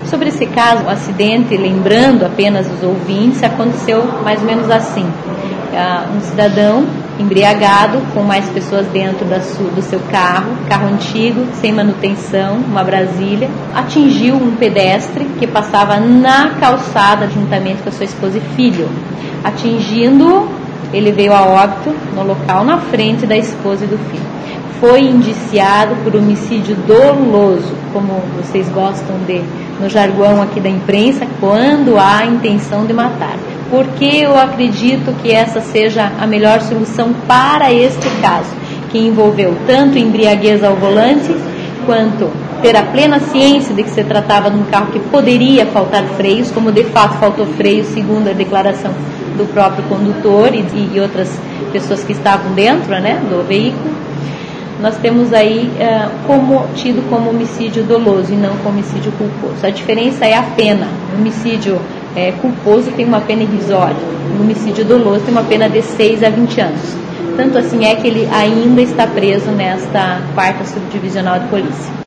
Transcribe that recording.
Sobre esse caso, o acidente, lembrando apenas os ouvintes, aconteceu mais ou menos assim. Um cidadão embriagado, com mais pessoas dentro do seu carro antigo, sem manutenção, uma Brasília, atingiu um pedestre que passava na calçada juntamente com a sua esposa e filho. Atingindo, ele veio a óbito no local, na frente da esposa e do filho. Foi indiciado por homicídio doloso, como vocês gostam de, no jargão aqui da imprensa, quando há intenção de matar. Porque eu acredito que essa seja a melhor solução para este caso, que envolveu tanto embriaguez ao volante, quanto ter a plena ciência de que se tratava de um carro que poderia faltar freios, como de fato faltou freios, segundo a declaração do próprio condutor e outras pessoas que estavam dentro, né, do veículo. Nós temos aí tido como homicídio doloso e não como homicídio culposo. A diferença é a pena. O homicídio culposo tem uma pena irrisória, o homicídio doloso tem uma pena de 6 a 20 anos. Tanto assim é que ele ainda está preso nesta 4ª Subdivisional de Polícia.